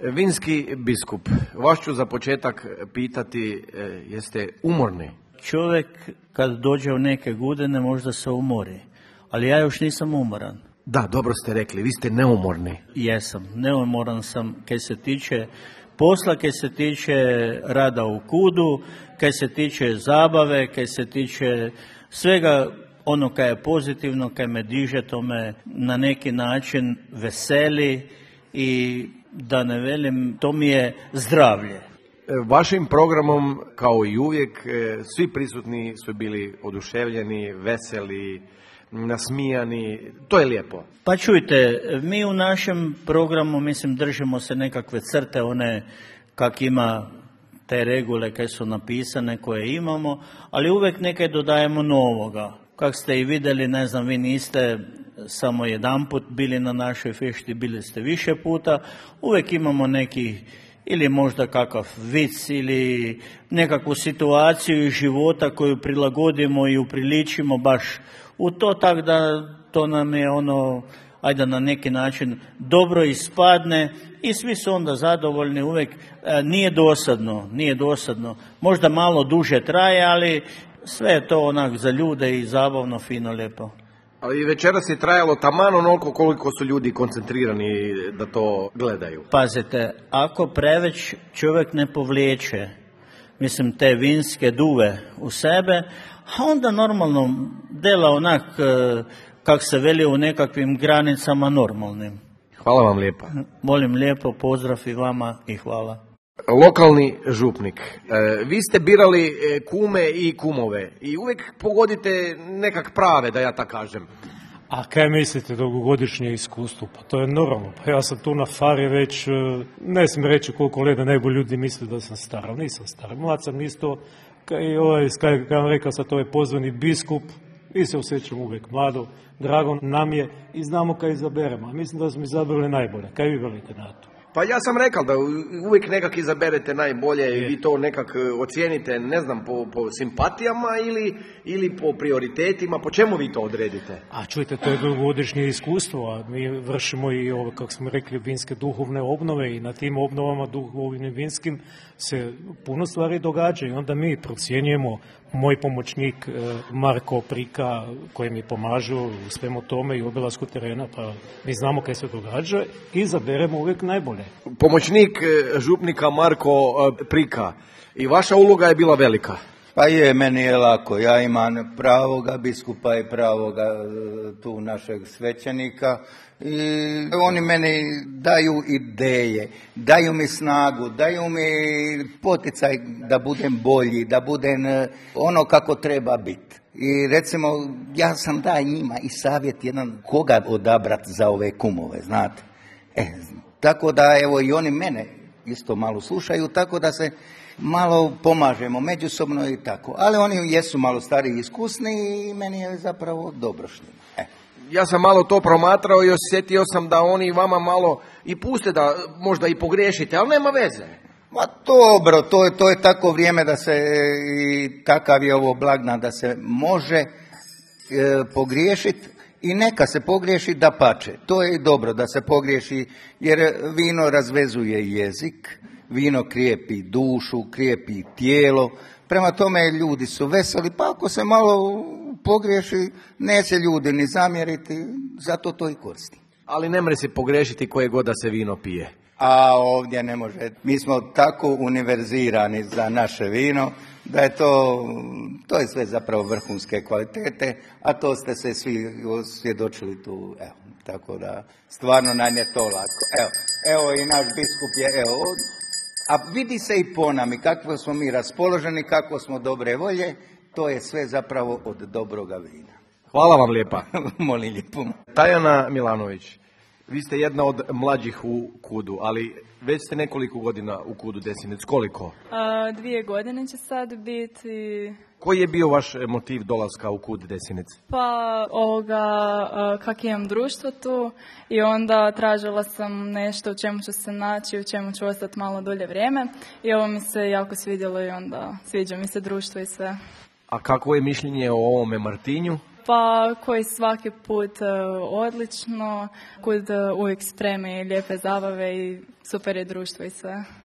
Vinski biskup, vas ću za početak pitati, jeste umorni? Čovjek kad dođe u neke godine možda se umori, ali ja još nisam umoran. Da, dobro ste rekli, vi ste neumorni. Jesam, neumoran sam kaj se tiče posla, kaj se tiče rada u kudu, kaj se tiče zabave, kaj se tiče svega ono kaj je pozitivno, kaj me diže, to me na neki način veseli i da ne velim, to mi je zdravlje. Vašim programom, kao i uvijek, svi prisutni su bili oduševljeni, veseli, nasmijani, to je lijepo. Pa čujte, mi u našem programu, mislim, držimo se nekakve crte, one kak ima te regule koje su napisane, koje imamo, ali uvijek nekaj dodajemo novoga. Kak ste i vidjeli, ne znam, vi niste samo jedanput bili na našoj fešti, bili ste više puta, uvijek imamo neki ili možda kakav vic ili nekakvu situaciju iz života koju prilagodimo i upriličimo baš u to, tako da to nam je ono, ajde na neki način dobro ispadne i svi su onda zadovoljni uvijek. Nije dosadno, možda malo duže traje, ali sve je to onak za ljude i zabavno, fino, lijepo. Ali večeras je trajalo taman onoliko koliko su ljudi koncentrirani da to gledaju. Pazite, ako preveć čovjek ne povliječe, mislim, te vinske duve u sebe, a onda normalno dela onak, kak se veli, u nekakvim granicama normalnim. Hvala vam lijepa. Molim lijepo, pozdrav i vama i hvala. Lokalni župnik. Vi ste birali kume i kumove i uvijek pogodite nekak prave, da ja tako kažem. A kaj mislite, dugogodišnje iskustvo? Pa to je normalno. Pa ja sam tu na fari već, ne smijem reći koliko leda najbolji ljudi misle da sam star, ali nisam star. Mlad sam isto, kaj vam rekao sad, to je pozvani biskup, mi se osjećamo uvijek mlado, drago nam je i znamo kaj izaberemo. A mislim da smo izabrali najbolje. Kaj vi velite na to? Pa ja sam rekao da uvijek nekak izaberete najbolje i vi to nekak ocijenite, ne znam, po simpatijama ili po prioritetima, po čemu vi to odredite? A čujte, to je dugogodišnje iskustvo, a mi vršimo i ovo, kako smo rekli, vinske duhovne obnove i na tim obnovama duhovnim vinskim se puno stvari događaju. Onda mi procjenjujemo, moj pomoćnik Marko Prika, koji mi pomažu u svemu tome i obilasku terena, pa mi znamo kaj se događa i izaberemo uvijek najbolje. Pomoćnik župnika Marko Prika, i vaša uloga je bila velika. Pa je, meni je lako, ja imam pravoga biskupa i pravoga tu našeg svećenika i oni meni daju ideje, daju mi snagu, daju mi poticaj da budem bolji, da budem ono kako treba biti. I recimo, ja sam daj njima i savjet jedan koga odabrati za ove kumove, znate. Tako da evo i oni mene isto malo slušaju, tako da se malo pomažemo međusobno i tako. Ali oni jesu malo stariji i iskusni i meni je zapravo dobro s njima. Ja sam malo to promatrao i osjetio sam da oni vama malo i puste da možda i pogriješite, ali nema veze. Ma dobro, to je tako vrijeme da se, i takav je ovo blagdan da se može pogriješiti. I neka se pogriješi, dapače. To je dobro da se pogriješi, jer vino razvezuje jezik, vino krijepi dušu, krijepi tijelo. Prema tome ljudi su veseli, pa ako se malo pogriješi, neće ljudi ni zamjeriti, zato to i koristi. Ali ne mre se pogriješiti koje god da se vino pije. A ovdje ne može. Mi smo tako univerzirani za naše vino, da je to je sve zapravo vrhunske kvalitete, a to ste se svi osvjedočili tu, evo, tako da stvarno nam je to lako. Evo i naš biskup je, a vidi se i po nam i kako smo mi raspoloženi, kako smo dobre volje, to je sve zapravo od dobroga vina. Hvala vam lijepa. Molim lijepo. Tajana Milanović, vi ste jedna od mlađih u KUD-u, ali već ste nekoliko godina u KUD-u Desinec. Koliko? 2 godine će sad biti. Koji je bio vaš motiv dolaska u KUD Desinec? Pa kak imam društvo tu i onda tražila sam nešto u čemu ću se naći, u čemu ću ostati malo dulje vrijeme i ovo mi se jako svidjelo i onda sviđa mi se društvo i sve. A kako je mišljenje o ovome Martinju? Pa koji svaki put odlično, kud uvijek spreme i lijepe zabave i super je društvo i sve.